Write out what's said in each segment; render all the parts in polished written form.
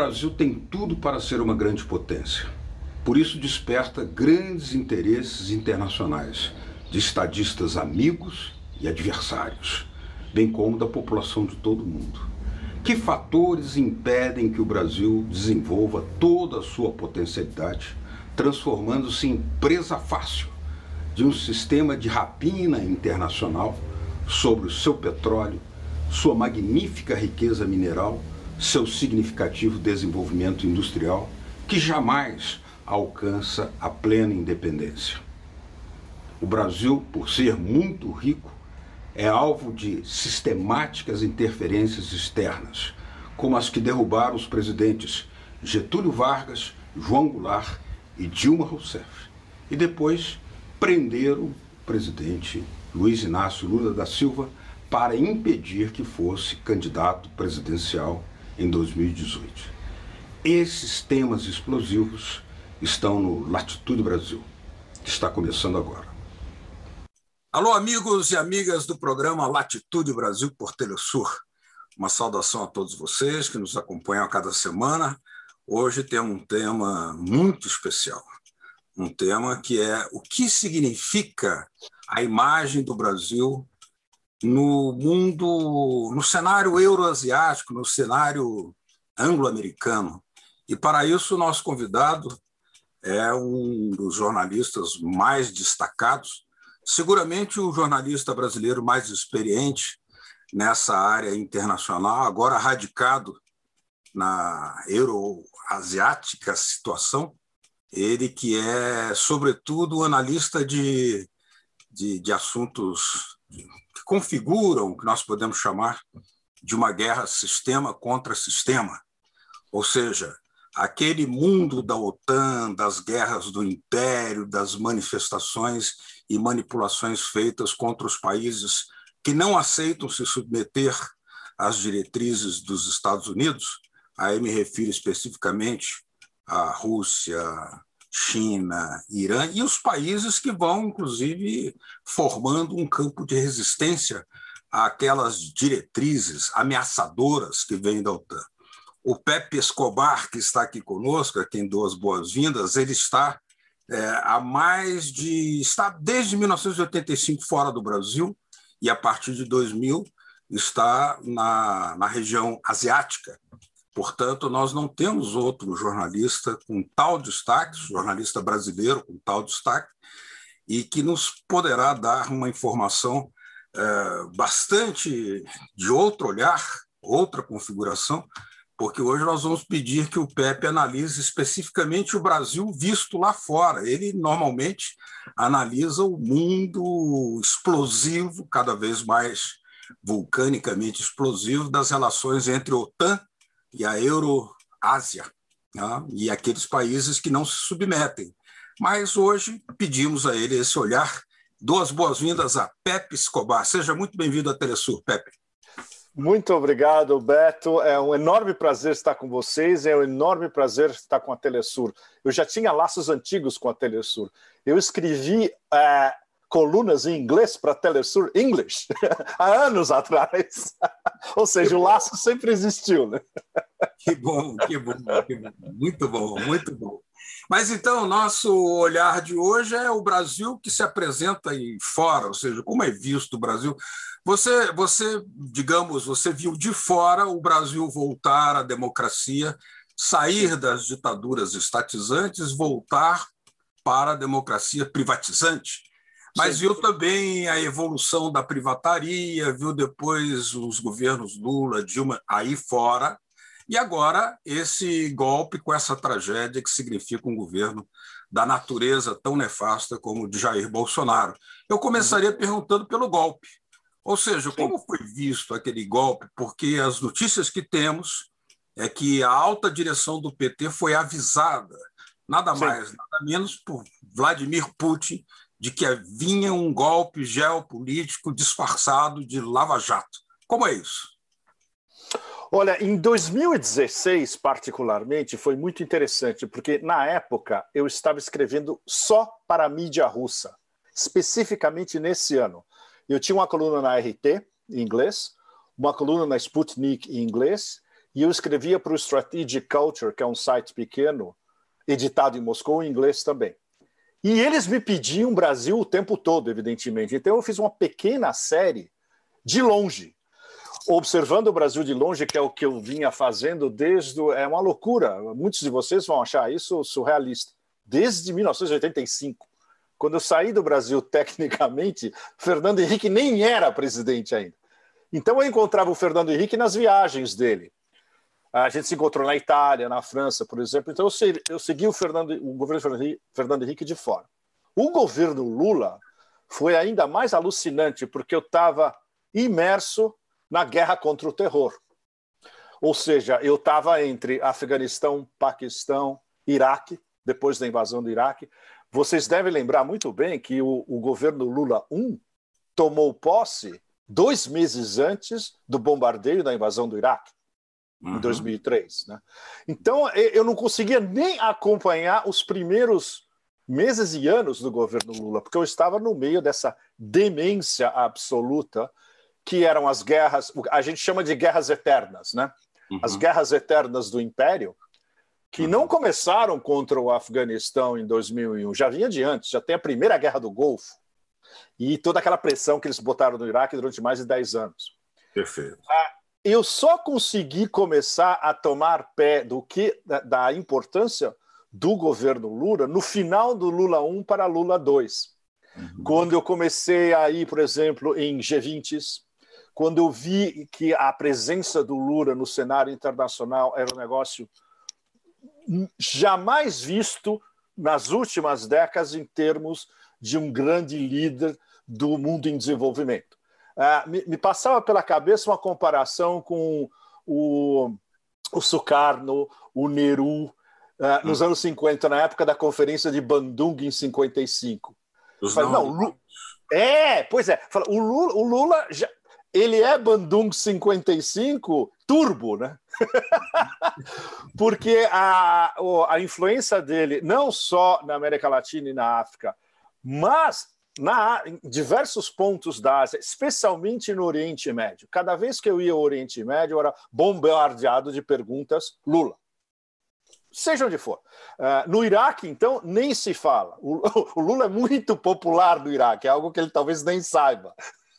Brasil tem tudo para ser uma grande potência. Por isso desperta grandes interesses internacionais, de estadistas amigos e adversários, bem como da população de todo o mundo. Que fatores impedem que o Brasil desenvolva toda a sua potencialidade, transformando-se em presa fácil de um sistema de rapina internacional sobre o seu petróleo, sua magnífica riqueza mineral, seu significativo desenvolvimento industrial, que jamais alcança a plena independência? O Brasil, por ser muito rico, é alvo de sistemáticas interferências externas, como as que derrubaram os presidentes Getúlio Vargas, João Goulart e Dilma Rousseff, e depois prenderam o presidente Luiz Inácio Lula da Silva para impedir que fosse candidato presidencial em 2018. Esses temas explosivos estão no Latitude Brasil, que está começando agora. Alô, amigos e amigas do programa Latitude Brasil por Telesur. Uma saudação a todos vocês que nos acompanham a cada semana. Hoje temos um tema muito especial. Um tema que é o que significa a imagem do Brasil no mundo, no cenário euroasiático, no cenário anglo-americano. E para isso, o nosso convidado é um dos jornalistas mais destacados, seguramente o jornalista brasileiro mais experiente nessa área internacional, agora radicado na euroasiática situação, ele que é, sobretudo, analista de assuntos que configuram o que nós podemos chamar de uma guerra sistema contra sistema, ou seja, aquele mundo da OTAN, das guerras do Império, das manifestações e manipulações feitas contra os países que não aceitam se submeter às diretrizes dos Estados Unidos. Aí me refiro especificamente à Rússia, China, Irã e os países que vão, inclusive, formando um campo de resistência àquelas diretrizes ameaçadoras que vêm da OTAN. O Pepe Escobar, que está aqui conosco, a quem dou as boas-vindas, ele está está desde 1985 fora do Brasil e, a partir de 2000, está na região asiática. Portanto, nós não temos outro jornalista com tal destaque, jornalista brasileiro com tal destaque, e que nos poderá dar uma informação bastante de outro olhar, outra configuração, porque hoje nós vamos pedir que o Pepe analise especificamente o Brasil visto lá fora. Ele normalmente analisa o mundo explosivo, cada vez mais vulcanicamente explosivo, das relações entre a OTAN e a Euroásia, né? E aqueles países que não se submetem. Mas hoje pedimos a ele esse olhar. Dou as boas-vindas a Pepe Escobar. Seja muito bem-vindo à Telesur, Pepe. Muito obrigado, Beto. É um enorme prazer estar com vocês, é um enorme prazer estar com a Telesur. Eu já tinha laços antigos com a Telesur. Eu escrevi colunas em inglês para a Telesur English há anos atrás. Ou seja, o laço sempre existiu, né? Que bom, que bom, que bom. Muito bom, muito bom. Mas então, o nosso olhar de hoje é o Brasil que se apresenta aí fora, ou seja, como é visto o Brasil. Você, digamos, você viu de fora o Brasil voltar à democracia, sair das ditaduras estatizantes, voltar para a democracia privatizante. Mas viu também a evolução da privataria, viu depois os governos Lula, Dilma aí fora, e agora esse golpe com essa tragédia que significa um governo da natureza tão nefasta como o de Jair Bolsonaro. Eu começaria perguntando pelo golpe. Ou seja, como foi visto aquele golpe? Porque as notícias que temos é que a alta direção do PT foi avisada, nada mais, nada menos, por Vladimir Putin, de que vinha um golpe geopolítico disfarçado de lava-jato. Como é isso? Olha, em 2016, particularmente, foi muito interessante, porque na época eu estava escrevendo só para a mídia russa, especificamente nesse ano. Eu tinha uma coluna na RT, em inglês, uma coluna na Sputnik, em inglês, e eu escrevia para o Strategic Culture, que é um site pequeno, editado em Moscou, em inglês também. E eles me pediam Brasil o tempo todo, evidentemente. Então eu fiz uma pequena série de longe, observando o Brasil de longe, que é o que eu vinha fazendo desde... É uma loucura, muitos de vocês vão achar isso surrealista. Desde 1985, quando eu saí do Brasil tecnicamente, Fernando Henrique nem era presidente ainda. Então eu encontrava o Fernando Henrique nas viagens dele. A gente se encontrou na Itália, na França, por exemplo. Então eu segui o governo Fernando Henrique de fora. O governo Lula foi ainda mais alucinante, porque eu estava imerso na guerra contra o terror. Ou seja, eu estava entre Afeganistão, Paquistão, Iraque, depois da invasão do Iraque. Vocês devem lembrar muito bem que o governo Lula I tomou posse 2 meses antes do bombardeio da invasão do Iraque, em 2003. Né? Então, eu não conseguia nem acompanhar os primeiros meses e anos do governo Lula, porque eu estava no meio dessa demência absoluta, que eram as guerras, a gente chama de guerras eternas, né? As guerras eternas do Império, que não começaram contra o Afeganistão em 2001, já vinha de antes, já tem a primeira Guerra do Golfo, e toda aquela pressão que eles botaram no Iraque durante mais de 10 anos. Perfeito. Eu só consegui começar a tomar pé da importância do governo Lula no final do Lula I para Lula II. Quando eu comecei a ir, por exemplo, em G20s, quando eu vi que a presença do Lula no cenário internacional era um negócio jamais visto nas últimas décadas em termos de um grande líder do mundo em desenvolvimento. Me passava pela cabeça uma comparação com o Sukarno, o Nehru, nos anos 50, na época da Conferência de Bandung, em 55. Pois é. O Lula ele é Bandung 55 turbo, né? Porque a influência dele, não só na América Latina e na África, mas em diversos pontos da Ásia, especialmente no Oriente Médio. Cada vez que eu ia ao Oriente Médio, eu era bombardeado de perguntas Lula. Seja onde for. No Iraque, então, nem se fala. O Lula é muito popular no Iraque, é algo que ele talvez nem saiba.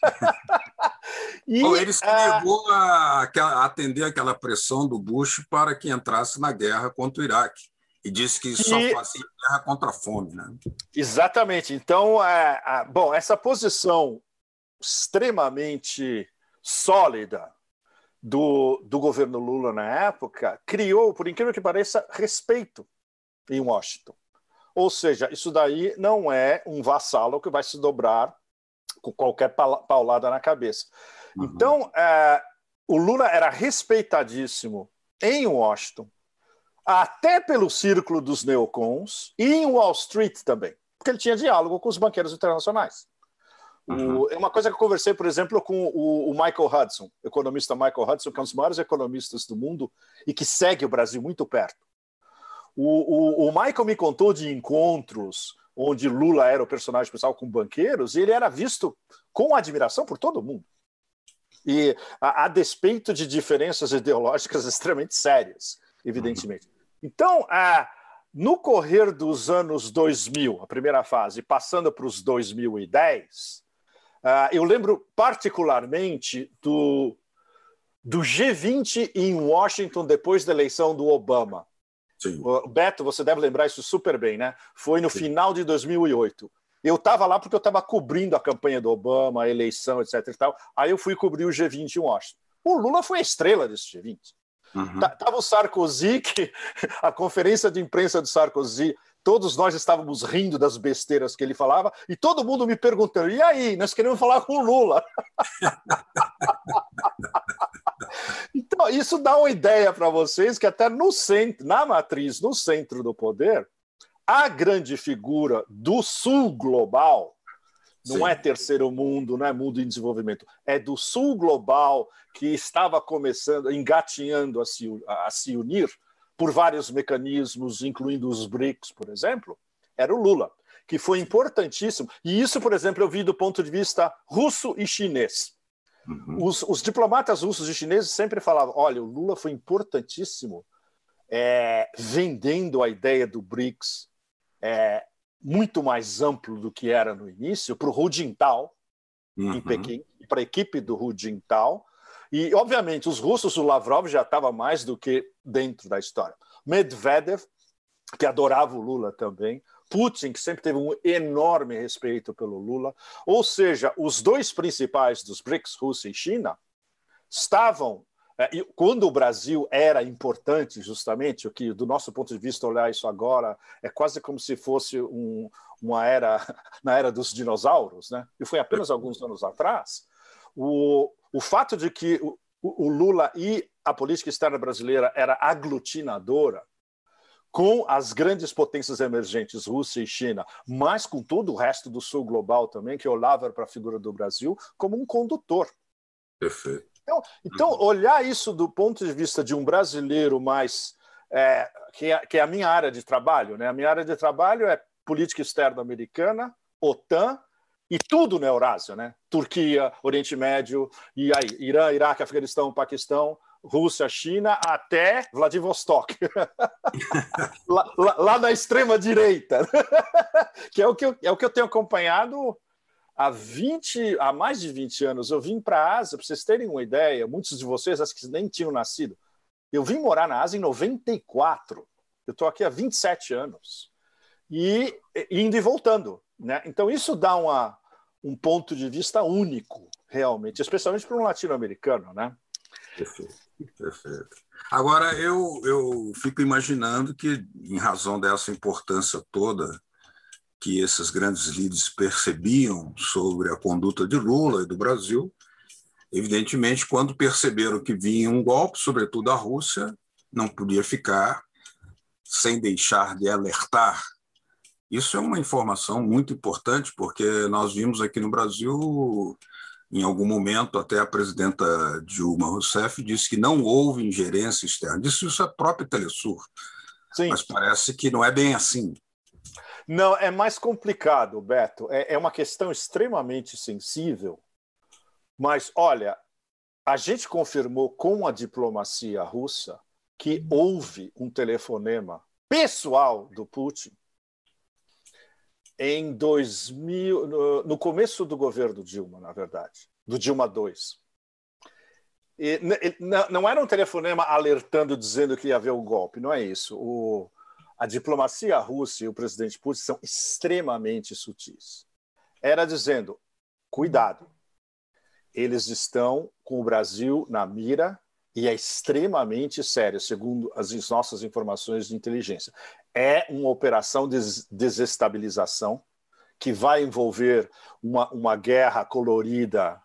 Ele se negou a atender aquela pressão do Bush para que entrasse na guerra contra o Iraque. E disse que só fazia guerra contra a fome. Né? Exatamente. Então, bom, essa posição extremamente sólida do governo Lula na época criou, por incrível que pareça, respeito em Washington. Ou seja, isso daí não é um vassalo que vai se dobrar com qualquer paulada na cabeça. Então, o Lula era respeitadíssimo em Washington, até pelo círculo dos neocons, e em Wall Street também, porque ele tinha diálogo com os banqueiros internacionais. É uma coisa que eu conversei, por exemplo, com o Michael Hudson, o economista Michael Hudson, que é um dos maiores economistas do mundo e que segue o Brasil muito perto. O Michael me contou de encontros onde Lula era o personagem principal com banqueiros, e ele era visto com admiração por todo mundo. E a despeito de diferenças ideológicas extremamente sérias, evidentemente. Então, no correr dos anos 2000, a primeira fase, passando para os 2010, eu lembro particularmente do G20 em Washington depois da eleição do Obama. Sim. Beto, você deve lembrar isso super bem, né? Foi no final de 2008. Eu estava lá porque eu estava cobrindo a campanha do Obama, a eleição, etc. e tal. Aí eu fui cobrir o G20 em Washington. O Lula foi a estrela desse G20. Tava o Sarkozy, que a conferência de imprensa do Sarkozy, todos nós estávamos rindo das besteiras que ele falava, e todo mundo me perguntando, e aí, nós queremos falar com o Lula. Então, isso dá uma ideia para vocês que até no centro, na matriz, no centro do poder, a grande figura do sul global, não é terceiro mundo, não é mundo em desenvolvimento, é do sul global que estava começando, engatinhando a se unir por vários mecanismos, incluindo os BRICS, por exemplo, era o Lula, que foi importantíssimo. E isso, por exemplo, eu vi do ponto de vista russo e chinês. Os diplomatas russos e chineses sempre falavam, olha, o Lula foi importantíssimo vendendo a ideia do BRICS muito mais amplo do que era no início para o Hu Jintao, em Pequim, para a equipe do Hu Jintao. E, obviamente, os russos, o Lavrov já estava mais do que dentro da história. Medvedev, que adorava o Lula também, Putin, que sempre teve um enorme respeito pelo Lula. Ou seja, os dois principais dos BRICS, Rússia e China, estavam... quando o Brasil era importante, justamente, o que, do nosso ponto de vista, olhar isso agora, é quase como se fosse uma era, na era dos dinossauros, né? E foi apenas alguns anos atrás. O fato de que o Lula e a política externa brasileira era aglutinadora, com as grandes potências emergentes, Rússia e China, mas com todo o resto do sul global também, que olhava para a figura do Brasil como um condutor. Perfeito. Então, olhar isso do ponto de vista de um brasileiro mais... que é a minha área de trabalho, né? A minha área de trabalho é política externa americana, OTAN, e tudo na Eurásia, né? Turquia, Oriente Médio, e aí, Irã, Iraque, Afeganistão, Paquistão, Rússia, China, até Vladivostok. lá na extrema-direita. Que é o que eu tenho acompanhado há mais de 20 anos. Eu vim para a Ásia, para vocês terem uma ideia, muitos de vocês acho que nem tinham nascido. Eu vim morar na Ásia em 94. Eu estou aqui há 27 anos. E indo e voltando, né? Então, isso dá um ponto de vista único, realmente, especialmente para um latino-americano, né? Perfeito, perfeito. Agora, eu fico imaginando que, em razão dessa importância toda que esses grandes líderes percebiam sobre a conduta de Lula e do Brasil, evidentemente, quando perceberam que vinha um golpe, sobretudo a Rússia, não podia ficar sem deixar de alertar. Isso é uma informação muito importante, porque nós vimos aqui no Brasil, em algum momento, até a presidenta Dilma Rousseff disse que não houve ingerência externa. Disse isso a própria Telesur. Sim. Mas parece que não é bem assim. Não, é mais complicado, Beto. É uma questão extremamente sensível. Mas, olha, a gente confirmou com a diplomacia russa que houve um telefonema pessoal do Putin em 2000, no começo do governo Dilma, na verdade, do Dilma II. E não era um telefonema alertando, dizendo que ia haver um golpe, não é isso. A diplomacia russa e o presidente Putin são extremamente sutis. Era dizendo, cuidado, eles estão com o Brasil na mira e é extremamente sério, segundo as nossas informações de inteligência. É uma operação de desestabilização que vai envolver uma guerra colorida,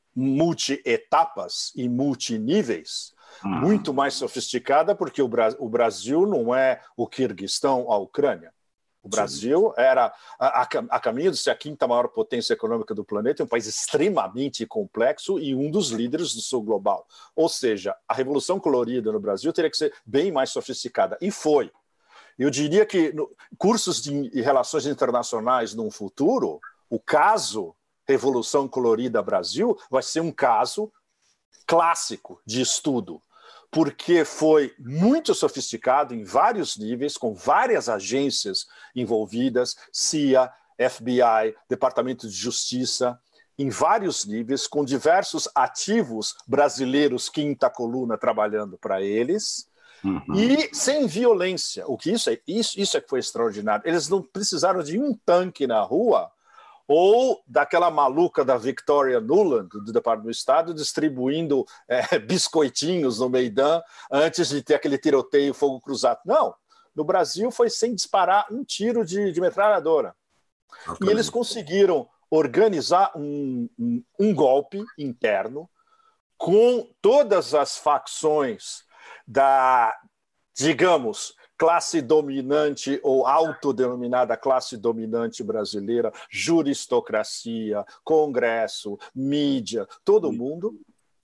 multi-etapas e multiníveis, muito mais sofisticada, porque o Brasil não é o Quirguistão, a Ucrânia. O Brasil era a caminho de ser a quinta maior potência econômica do planeta, um país extremamente complexo e um dos líderes do sul global. Ou seja, a revolução colorida no Brasil teria que ser bem mais sofisticada. E foi. Eu diria que cursos de relações internacionais no futuro, o caso Revolução Colorida Brasil vai ser um caso clássico de estudo, porque foi muito sofisticado em vários níveis, com várias agências envolvidas, CIA, FBI, Departamento de Justiça, em vários níveis, com diversos ativos brasileiros, quinta coluna, trabalhando para eles, e sem violência. O que isso é que foi extraordinário. Eles não precisaram de um tanque na rua ou daquela maluca da Victoria Nuland, do Departamento do Estado, distribuindo biscoitinhos no Meidan antes de ter aquele tiroteio, fogo cruzado. Não, no Brasil foi sem disparar um tiro de metralhadora. E eles conseguiram organizar um golpe interno com todas as facções da, digamos, classe dominante ou autodenominada classe dominante brasileira, juristocracia, Congresso, mídia, todo mundo.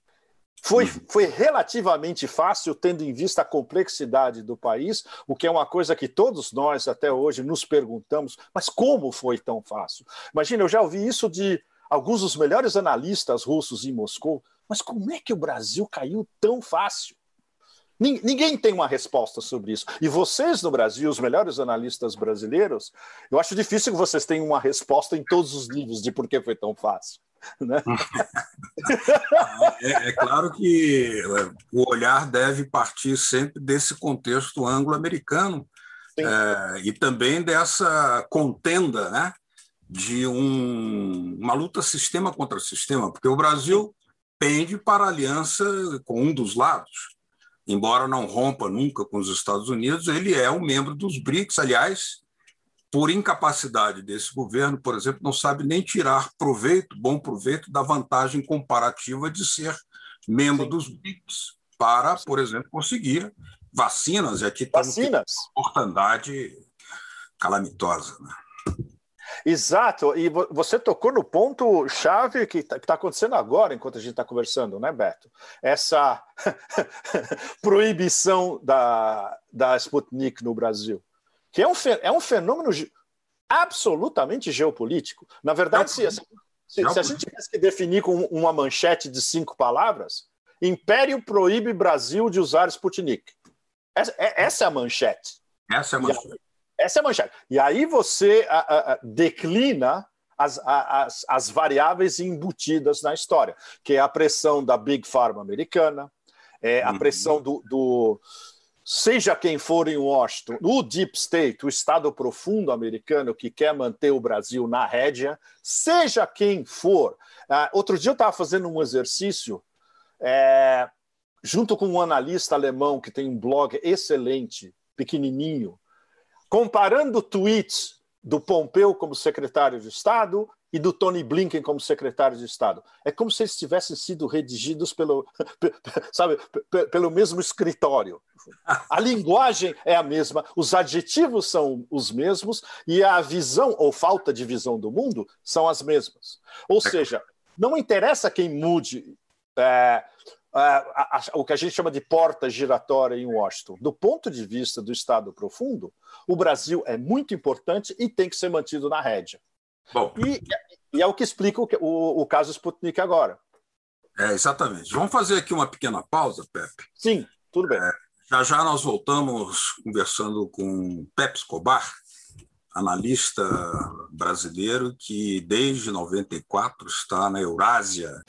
Foi relativamente fácil, tendo em vista a complexidade do país, o que é uma coisa que todos nós até hoje nos perguntamos, mas como foi tão fácil? Imagina, eu já ouvi isso de alguns dos melhores analistas russos em Moscou, mas como é que o Brasil caiu tão fácil? Ninguém tem uma resposta sobre isso. E vocês no Brasil, os melhores analistas brasileiros, eu acho difícil que vocês tenham uma resposta em todos os livros de por que foi tão fácil. Né? É claro que o olhar deve partir sempre desse contexto anglo-americano e também dessa contenda, né, de uma luta sistema contra sistema, porque o Brasil pende para a aliança com um dos lados. Embora não rompa nunca com os Estados Unidos, ele é um membro dos BRICS. Aliás, por incapacidade desse governo, por exemplo, não sabe nem tirar bom proveito da vantagem comparativa de ser membro dos BRICS para, por exemplo, conseguir vacinas. E aqui estamos com uma mortandade calamitosa. Né? Exato, e você tocou no ponto-chave que está acontecendo agora, enquanto a gente está conversando, né, Beto? Essa proibição da Sputnik no Brasil, que é um fenômeno absolutamente geopolítico. Na verdade, se a gente tivesse que definir com uma manchete de 5 palavras, Império proíbe Brasil de usar Sputnik. Essa é a manchete. Essa é a manchete. Essa é a manchete. E aí você declina as variáveis embutidas na história, que é a pressão da Big Pharma americana, a pressão do seja quem for em Washington, o Deep State, o Estado profundo americano que quer manter o Brasil na rédea, seja quem for. Outro dia eu estava fazendo um exercício junto com um analista alemão que tem um blog excelente, pequenininho, comparando tweets do Pompeu como secretário de Estado e do Tony Blinken como secretário de Estado. É como se eles tivessem sido redigidos pelo mesmo escritório. A linguagem é a mesma, os adjetivos são os mesmos e a visão ou falta de visão do mundo são as mesmas. Ou seja, não interessa quem mude o que a gente chama de porta giratória em Washington. Do ponto de vista do Estado profundo, o Brasil é muito importante e tem que ser mantido na rédea. Bom, e é o que explica o caso Sputnik agora. Exatamente. Vamos fazer aqui uma pequena pausa, Pepe? Sim, tudo bem. Já nós voltamos conversando com Pepe Escobar, analista brasileiro que desde 94 está na Eurásia.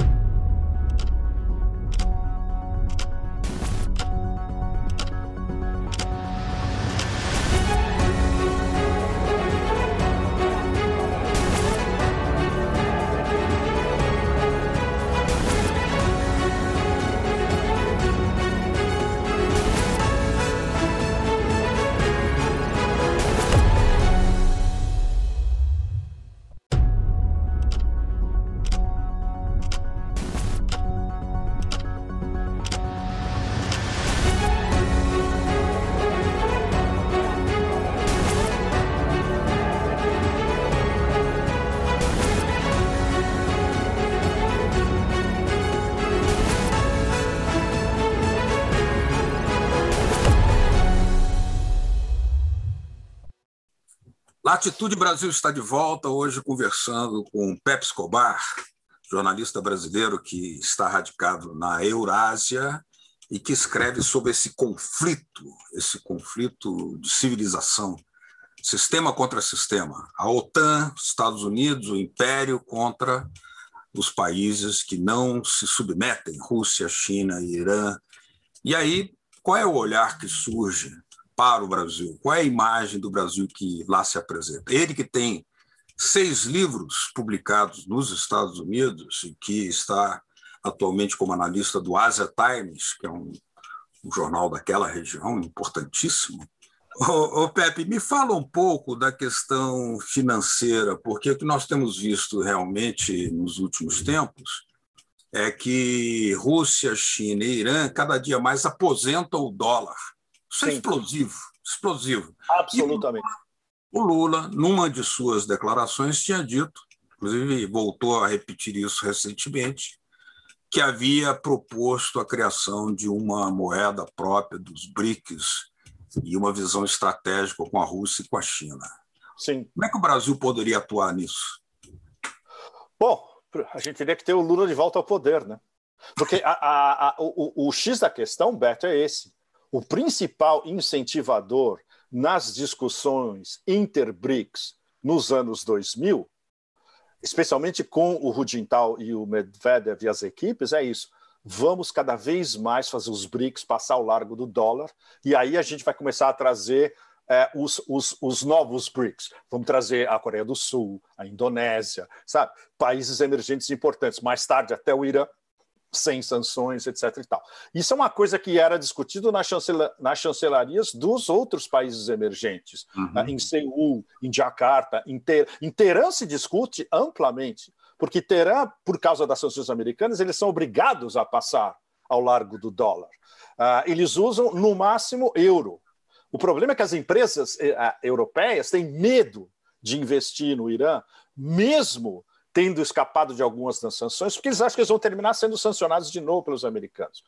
Latitude Brasil está de volta, hoje conversando com Pepe Escobar, jornalista brasileiro que está radicado na Eurásia e que escreve sobre esse conflito de civilização, sistema contra sistema. A OTAN, Estados Unidos, o Império contra os países que não se submetem, Rússia, China e Irã. E aí, qual é o olhar que surge para o Brasil? Qual é a imagem do Brasil que lá se apresenta? Ele que tem 6 livros publicados nos Estados Unidos e que está atualmente como analista do Asia Times, que é um jornal daquela região importantíssimo. Ô Pepe, me fala um pouco da questão financeira, porque o que nós temos visto realmente nos últimos tempos é que Rússia, China e Irã cada dia mais aposentam o dólar. Isso é explosivo. Absolutamente. E o Lula, numa de suas declarações, tinha dito, inclusive voltou a repetir isso recentemente, que havia proposto a criação de uma moeda própria dos BRICS e uma visão estratégica com a Rússia e com a China. Sim. Como é que o Brasil poderia atuar nisso? Bom, A gente teria que ter o Lula de volta ao poder, né? Porque o X da questão, Beto, é esse. O principal incentivador nas discussões inter-BRICS nos anos 2000, especialmente com o Hu Jintao e o Medvedev e as equipes, é isso. Vamos cada vez mais fazer os BRICS passar ao largo do dólar, e aí a gente vai começar a trazer os novos BRICS. Vamos trazer a Coreia do Sul, a Indonésia, sabe? Países emergentes importantes. Mais tarde, até o Irã, sem sanções, etc. e tal. Isso é uma coisa que era discutido nas chancelarias dos outros países emergentes. Em Seul, em Jakarta, em Teherã se discute amplamente, porque Teherã, por causa das sanções americanas, eles são obrigados a passar ao largo do dólar. Eles usam, no máximo, euro. O problema é que as empresas europeias têm medo de investir no Irã, mesmo tendo escapado de algumas das sanções, porque eles acham que eles vão terminar sendo sancionados de novo pelos americanos.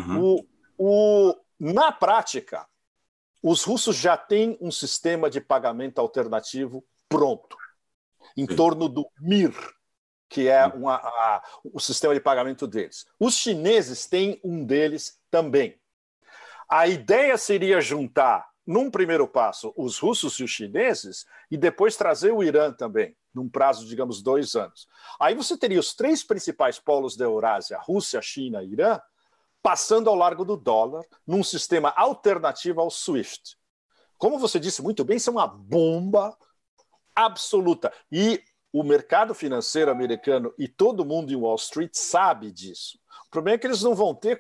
Na prática, os russos já têm um sistema de pagamento alternativo pronto, em torno do MIR, que é o sistema de pagamento deles. Os chineses têm um deles também. A ideia seria juntar, num primeiro passo, os russos e os chineses, e depois trazer o Irã também, num prazo, digamos, 2 anos. Aí você teria os 3 principais polos da Eurásia, Rússia, China e Irã, passando ao largo do dólar, num sistema alternativo ao SWIFT. Como você disse muito bem, isso é uma bomba absoluta. E o mercado financeiro americano e todo mundo em Wall Street sabe disso. O problema é que eles não vão ter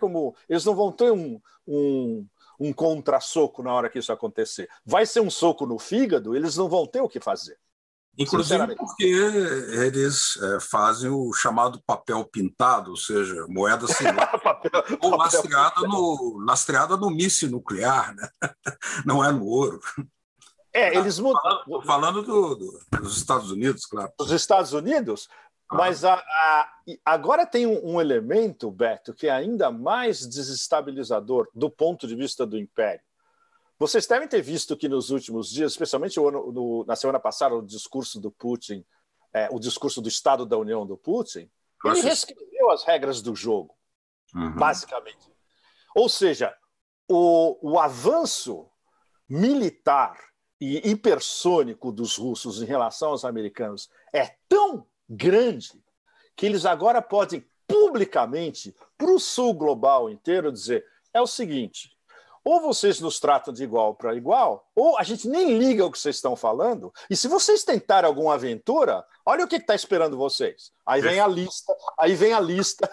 um contra-soco na hora que isso acontecer. Vai ser um soco no fígado, eles não vão ter o que fazer. Inclusive porque eles fazem o chamado papel pintado, ou seja, moeda ou lastreada no míssil nuclear, né? Não é no ouro. Eles mudam. Falando dos Estados Unidos, claro. Dos Estados Unidos? Mas agora tem um elemento, Beto, que é ainda mais desestabilizador do ponto de vista do Império. Vocês devem ter visto que nos últimos dias, especialmente na semana passada, o discurso do Putin, o discurso do Estado da União do Putin, ele reescreveu as regras do jogo, basicamente. Ou seja, o avanço militar e hipersônico dos russos em relação aos americanos é tão grande que eles agora podem publicamente, para o sul global inteiro, dizer é o seguinte: ou vocês nos tratam de igual para igual, ou a gente nem liga o que vocês estão falando, e se vocês tentarem alguma aventura, olha o que está esperando vocês. Aí vem a lista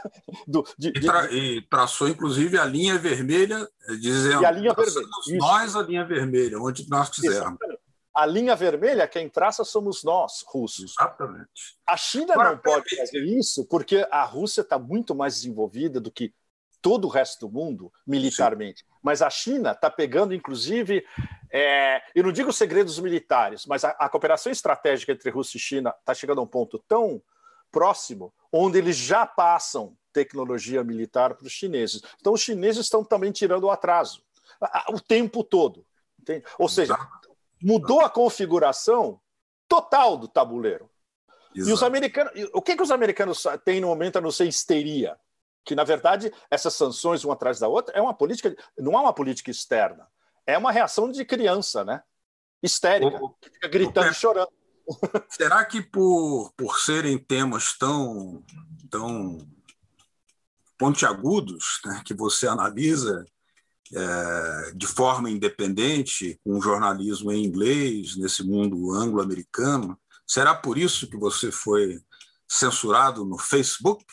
e traçou, inclusive, a linha vermelha, dizendo e a linha vermelha. Nós a linha vermelha, onde nós quisermos. A linha vermelha, quem traça somos nós, russos. Exatamente. A China não pode fazer isso porque a Rússia está muito mais desenvolvida do que todo o resto do mundo, militarmente. Sim. Mas a China está pegando, inclusive, eu não digo segredos militares, mas a cooperação estratégica entre Rússia e China está chegando a um ponto tão próximo, onde eles já passam tecnologia militar para os chineses. Então, os chineses estão também tirando o atraso, o tempo todo. Entende? Ou seja, mudou a configuração total do tabuleiro. Exato. E os americanos, o que os americanos têm no momento a não ser histeria? Que, na verdade, essas sanções uma atrás da outra não é uma política externa, é uma reação de criança, né? Histérica, que fica gritando e chorando. Será que por serem temas tão pontiagudos, né, que você analisa de forma independente, com jornalismo em inglês, nesse mundo anglo-americano, será por isso que você foi censurado no Facebook?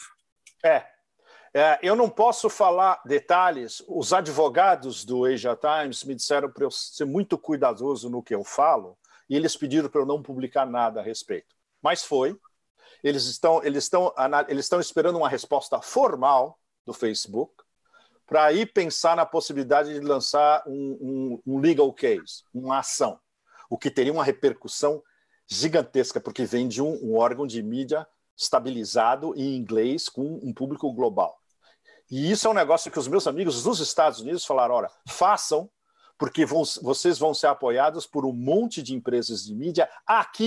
Eu não posso falar detalhes. Os advogados do Asia Times me disseram para eu ser muito cuidadoso no que eu falo, e eles pediram para eu não publicar nada a respeito. Mas foi. Eles estão esperando uma resposta formal do Facebook para aí pensar na possibilidade de lançar um legal case, uma ação, o que teria uma repercussão gigantesca, porque vem de um órgão de mídia estabilizado em inglês com um público global. E isso é um negócio que os meus amigos dos Estados Unidos falaram: olha, façam, porque vocês vão ser apoiados por um monte de empresas de mídia aqui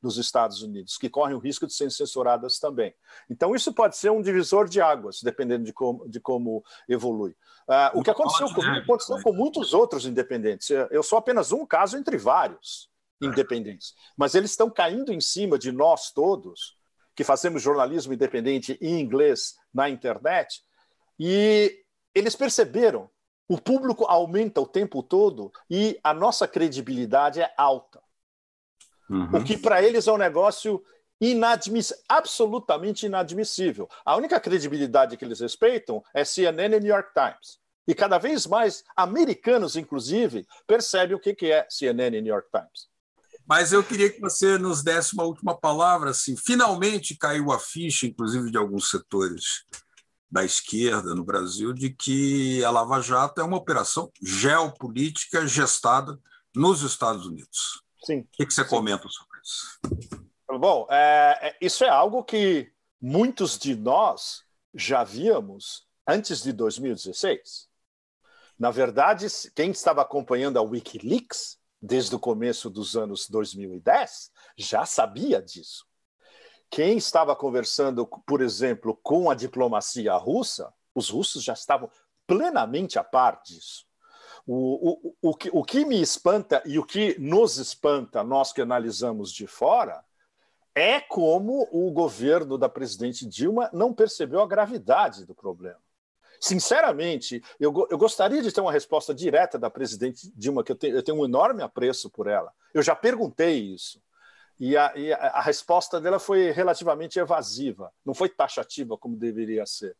nos Estados Unidos, que correm o risco de serem censuradas também. Então, isso pode ser um divisor de águas, dependendo de como evolui. O que aconteceu comigo aconteceu com muitos outros independentes. Eu sou apenas um caso entre vários independentes. Mas eles estão caindo em cima de nós todos, que fazemos jornalismo independente em inglês na internet, e eles perceberam, o público aumenta o tempo todo e a nossa credibilidade é alta. O que para eles é um negócio absolutamente inadmissível. A única credibilidade que eles respeitam é CNN e New York Times. E cada vez mais americanos, inclusive, percebem o que é CNN e New York Times. Mas eu queria que você nos desse uma última palavra. Assim, finalmente caiu a ficha, inclusive de alguns setores da esquerda no Brasil, de que a Lava Jato é uma operação geopolítica gestada nos Estados Unidos. Sim. O que você comenta sobre isso? Bom, isso é algo que muitos de nós já víamos antes de 2016. Na verdade, quem estava acompanhando a Wikileaks desde o começo dos anos 2010 já sabia disso. Quem estava conversando, por exemplo, com a diplomacia russa, os russos já estavam plenamente a par disso. O que me espanta e o que nos espanta, nós que analisamos de fora, é como o governo da presidente Dilma não percebeu a gravidade do problema. Sinceramente, eu gostaria de ter uma resposta direta da presidente Dilma, que eu tenho um enorme apreço por ela. Eu já perguntei isso. E a resposta dela foi relativamente evasiva, não foi taxativa como deveria ser.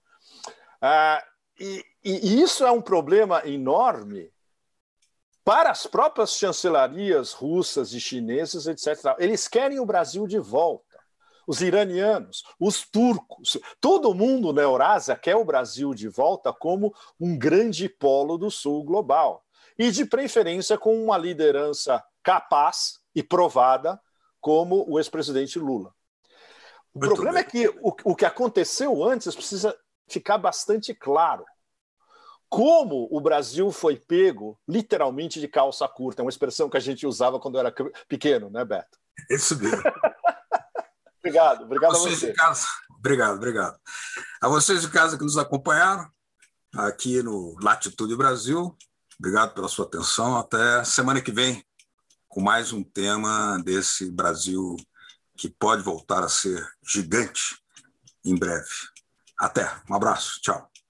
E isso é um problema enorme para as próprias chancelarias russas e chinesas, etc. Eles querem o Brasil de volta. Os iranianos, os turcos, todo mundo na Eurásia quer o Brasil de volta como um grande polo do sul global. E, de preferência, com uma liderança capaz e provada, como o ex-presidente Lula. O problema é que o que aconteceu antes precisa ficar bastante claro. Como o Brasil foi pego, literalmente, de calça curta, é uma expressão que a gente usava quando era pequeno, né, Beto? Isso mesmo. Obrigado a vocês você. De casa, obrigado. A vocês de casa que nos acompanharam aqui no Latitude Brasil, obrigado pela sua atenção. Até semana que vem, com mais um tema desse Brasil que pode voltar a ser gigante em breve. Até, um abraço, tchau.